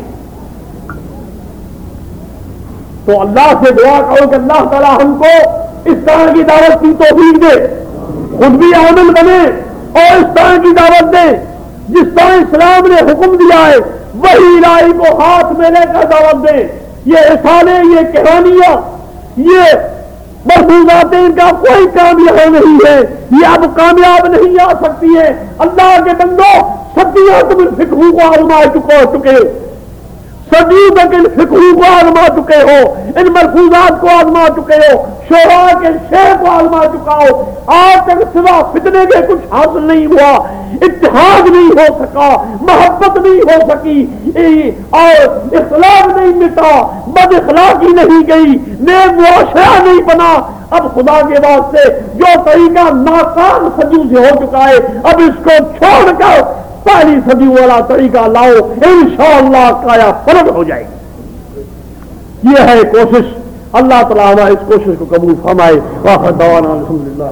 تو اللہ سے دعا کرو کہ اللہ تعالی ہم کو اس طرح کی دعوت کی توفیق دے. خود بھی عامل بنے اور اس طرح کی دعوت دے جس طرح اسلام نے حکم دیا ہے وہی الہی کو ہاتھ میں لے کر دعوت دیں. یہ رسالے یہ کہانیاں یہ مرفوضات ان کا کوئی کام یہاں نہیں ہے. یہ اب کامیاب نہیں آ سکتی ہے. اللہ کے بندوں صدیوں تم ان فکروں کو آزما چکے ہو. صدیوں تک ان فکروں کو آزما چکے ہو. ان مرفوضات کو آزما چکے ہو. شعراء کے شعر کو آزما چکا ہو. آج تک سوا فتنے کے کچھ حاصل نہیں ہوا. اتحاد نہیں ہو سکا. محبت نہیں ہو سکی اور اخلاق نہیں مٹا. بد اخلاقی نہیں گئی. نیک معاشرہ نہیں بنا. اب خدا کے واسطے جو طریقہ ناکام صدیوں سے ہو چکا ہے اب اس کو چھوڑ کر پہلی صدی والا طریقہ لاؤ. انشاءاللہ کایا پلٹ ہو جائے گی. یہ ہے کوشش. اللہ تعالیٰ ہماری اس کوشش کو قبول فرمائے. وآخر دعوانا الحمدللہ.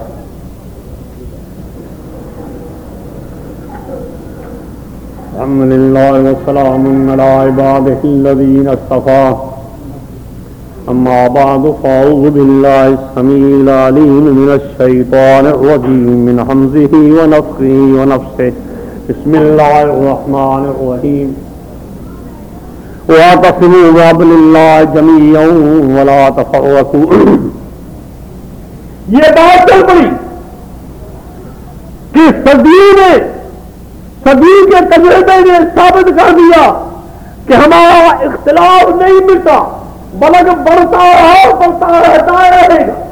الحمدللہ والسلام علی عبادہ الذین اصطفى. اما بعد فاعوذ باللہ السمیع العلیم من الشیطان الرجیم من حمزہ ونفخہ ونفثہ. بسم اللہ الرحمن الرحیم. واعتصموا بحبل اللہ جميعا ولا تفرقوا. یہ بات چل پڑی صدی کے تجربے نے ثابت کر دیا کہ ہمارا اختلاف نہیں مٹا بلکہ بڑھتا رہتا رہے گا.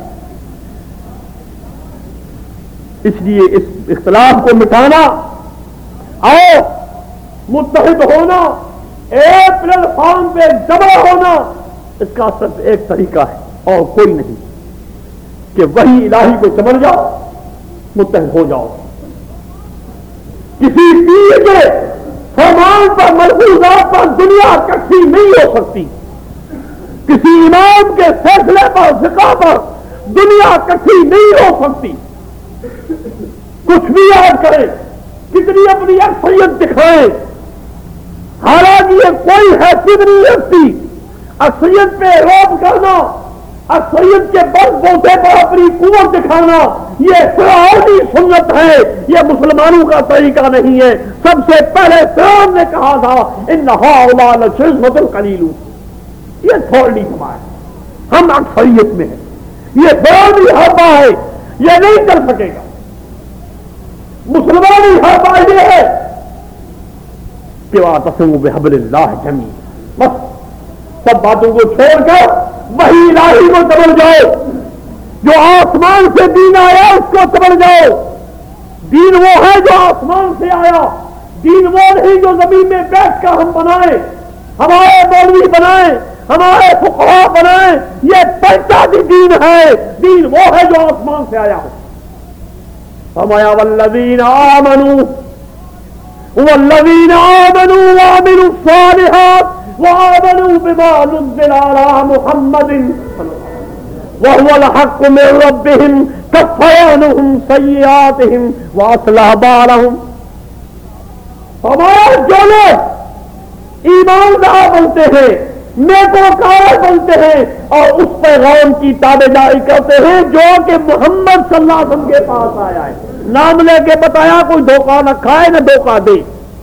اس لیے اس اختلاف کو مٹانا اور متحد ہونا، ایک پلیٹ فارم پہ جمع ہونا، اس کا صرف ایک طریقہ ہے اور کوئی نہیں کہ وہی الہی کو سمجھ جاؤ، متحد ہو جاؤ. کسی پیر کے فرمان پر ملفوظات پر دنیا اکٹھی نہیں ہو سکتی. کسی امام کے فیصلے پر فقہ پر دنیا اکٹھی نہیں ہو سکتی. کچھ بھی یاد کریں، کتنی اپنی اکثریت دکھائیں، حالانکہ یہ کوئی حیثیت نہیں رکھتی. اکثریت پہ روب کرنا، اکثریت کے بل بوتے پر اپنی قوت دکھانا، یہ فرعونی سنت ہے، یہ مسلمانوں کا طریقہ نہیں ہے. سب سے پہلے فرعون نے کہا تھا ان ہؤلاء لشرذمۃ قلیلون، یہ تھوڑی ہمارے، ہم اکثریت میں ہیں. یہ فرعونی حربہ ہے، یہ نہیں کر سکے گا. مسلمانی حربہ یہ ہے کہ واعتصموا بحبل اللہ جمیعا، بس سب باتوں کو چھوڑ کر وہی الہی کو سمجھ جاؤ. جو آسمان سے دین آیا اس کو سمجھ جاؤ. دین وہ ہے جو آسمان سے آیا، دین وہ نہیں جو زمین میں بیٹھ کر ہم بنائیں، ہمارے مولوی بنائیں، ہمارے فقہا بنائیں. یہ پنچاتی دین ہے، دین وہ ہے جو آسمان سے آیا ہو. فرمایا والذین آمنوا وعملوا الصالحات وآمنوا بما نزل على محمد وهو الحق من ربهم كفر عنهم سيئاتهم وأصلح بالهم. ہمارے جو لوگ ایماندار بنتے ہیں، نیکوکار بنتے ہیں اور اس پیغام کی تابعداری کرتے ہیں جو کہ محمد صلی اللہ علیہ وسلم کے پاس آیا ہے. نام لے کے بتایا، کوئی دھوکہ نہ کھائے نہ دھوکہ دے.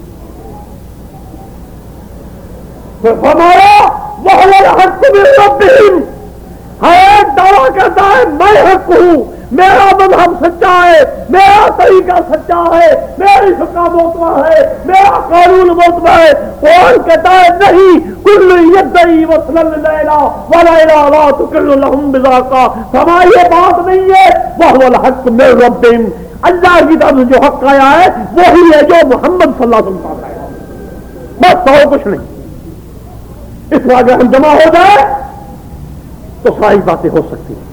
ہمارا وَهُوَ الْحَقُّ مِن رَّبِّهِمْ، ہر ایک دعویٰ کرتا ہے میں حق ہوں، میرا مذہب سچا ہے، میرا طریقہ سچا ہے، میری فقہ معتبر ہے، میرا قانون معتبر ہے. قرآن کہتا ہے نہیں، کل یدعی وصل اللیلہ ولیلہ لا تکل لہم بذاکا. ہماری یہ بات نہیں ہے. وَهُوَ الْحَقُّ مِن رَّبِّهِمْ، اللہ کی طرف سے جو حق آیا ہے وہی ہے جو محمد صلی اللہ علیہ وسلم کا ہے، بس اور کچھ نہیں. اس میں اگر ہم جمع ہو جائے تو ساری باتیں ہو سکتی ہیں.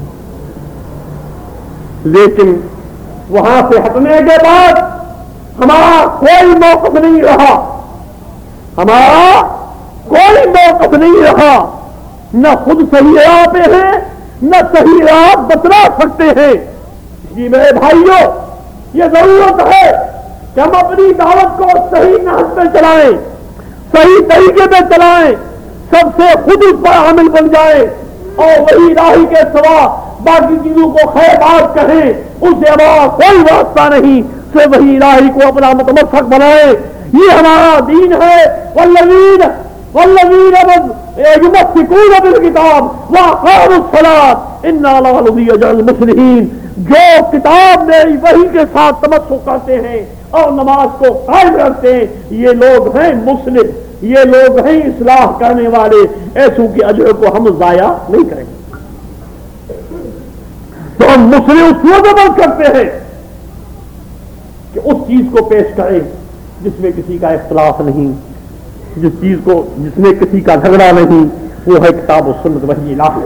لیکن وہاں سے ہٹنے کے بعد ہمارا کوئی موقف نہیں رہا، ہمارا کوئی موقف نہیں رہا. نہ خود صحیح راہ پہ ہیں، نہ صحیح راہ بتلا سکتے ہیں. جی میرے بھائیوں، یہ ضرورت ہے کہ ہم اپنی دعوت کو صحیح نہج پہ چلائیں، صحیح طریقے پہ چلائیں، سب سے خود اس پر عامل بن جائیں اور وہی الہی کے سوا باقی چیزوں کو خیر بات کہیں. اس سے ہمارا کوئی واسطہ نہیں، صرف وہی الہی کو اپنا متمسک بنائیں. یہ ہمارا دین ہے. والذین یمسکون بالکتاب واقاموا الصلاۃ انا لا نضیع اجر المصلحین. جو کتاب میری وحی کے ساتھ تمسک کرتے ہیں اور نماز کو قائم رکھتے ہیں، یہ لوگ ہیں مصلح، یہ لوگ ہیں اصلاح کرنے والے. ایسوں کے اجر کو ہم ضائع نہیں کریں گے. تو ہم مصلح اس وقت عمل کرتے ہیں کہ اس چیز کو پیش کریں جس میں کسی کا اختلاف نہیں، جس میں کسی کا جھگڑا نہیں، وہ ہے کتاب و سنت وحی الہی.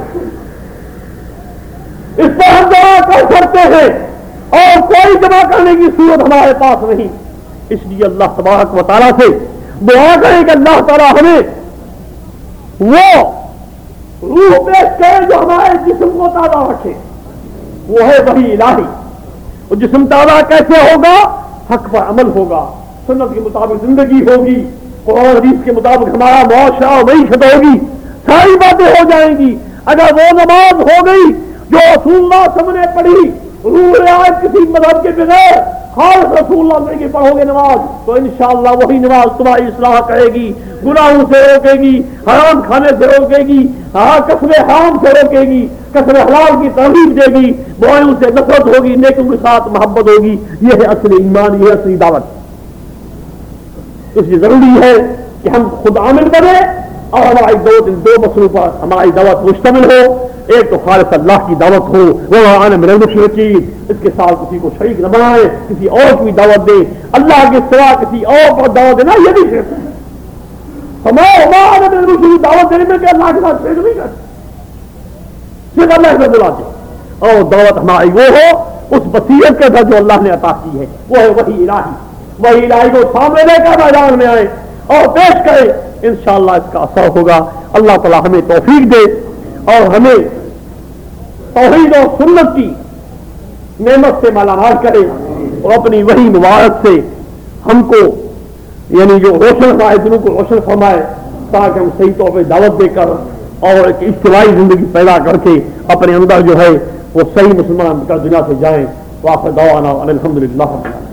اس پر ہم جمع کر سکتے ہیں اور کوئی جمع کرنے کی صورت ہمارے پاس نہیں. اس لیے اللہ تبارک و تعالیٰ سے دعا کریں کہ اللہ تعالیٰ ہمیں وہ روح پیش کرے جو ہمارے جسم کو تازہ رکھے. وہ ہے وحی الہی. اور جسم تازہ کیسے ہوگا؟ حق پر عمل ہوگا، سنت کے مطابق زندگی ہوگی، قرآن حدیث کے مطابق ہمارا معاشرہ اور معیشت ہوگی، ساری باتیں ہو جائیں گی. اگر وہ نماز ہو گئی جو رسول اللہ صلی اللہ علیہ وسلم نے پڑھی، روح رعایت کسی مذہب کے بغیر خالص رسول اللہ سے پڑھو گے نماز، تو انشاءاللہ وہی نماز تمہاری اصلاح کرے گی، گناہوں سے روکے گی، حرام کھانے سے روکے گی، کسب حرام سے روکے گی، کسب حلال کی ترغیب دے گی، برائیوں سے نفرت ہوگی، نیکوں کے ساتھ محبت ہوگی. یہ ہے اصل ایمان، یہ ہے اصلی دعوت. اس لیے ضروری ہے کہ ہم خود عامل بنے اور ہماری دو مسئلوں پر ہماری دعوت مشتمل ہو. ایک تو خالص اللہ کی دعوت ہو، وہ آنے من المشرکین، اس کے ساتھ کسی کو شریک نہ بنائے، کسی اور کی دعوت دے، اللہ کے سوا کسی اور پر دعوت دینا یہ بھی شرک ہے. ہمارے دعوت دینے میں کہ اللہ کے ساتھ شریک نہیں کرتے، صرف اللہ سے بلاتے. اور دعوت ہماری وہ ہو اس بصیرت کے ساتھ جو اللہ نے عطا کی ہے، وہ ہے وحی الہی. وہی الہی کو سامنے لے کر میدان میں آئے اور پیش کرے، انشاءاللہ اس کا اثر ہوگا. اللہ تعالی ہمیں توفیق دے اور ہمیں توحید اور سنت کی نعمت سے مالا مال کرے اور اپنی وحی مبارک سے ہم کو یعنی جو روشن فرمائے، دلوں کو روشن فرمائے، تاکہ ہم صحیح طور پہ دعوت دے کر اور ایک اجتماعی زندگی پیدا کر کے اپنے اندر جو ہے وہ صحیح مسلمان کا دنیا سے جائیں. وآخر دعوانا الحمدللہ.